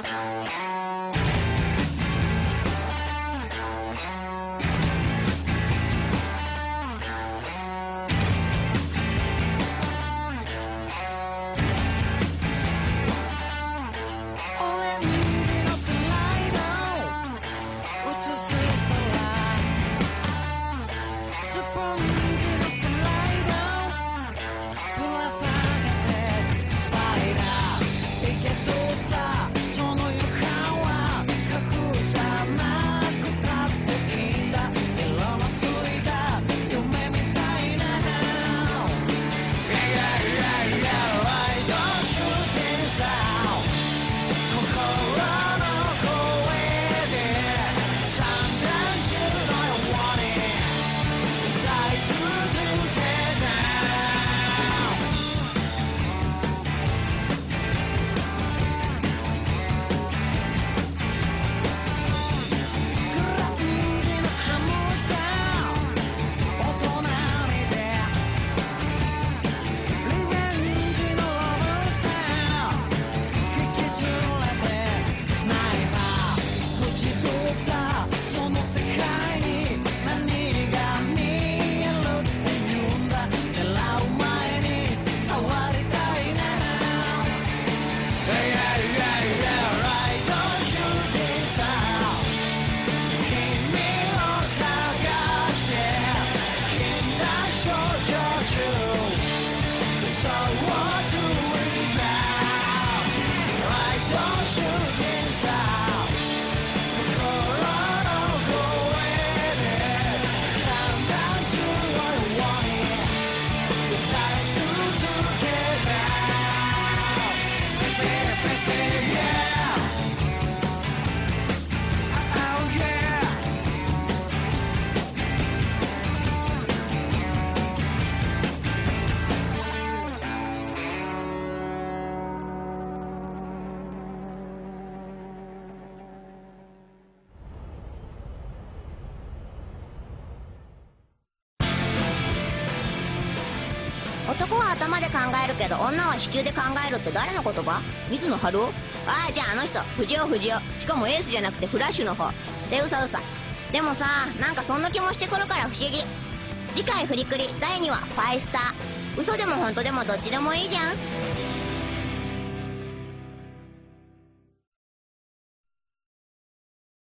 男は頭で考えるけど女は子宮で考えるって誰の言葉？水野晴夫？ああ、じゃああの人、藤尾。しかもエースじゃなくてフラッシュの方で、うさ。でもさ、なんかそんな気もしてくるから不思議。次回フリクリ第2話ファイスター。嘘でも本当でもどっちでもいいじゃん。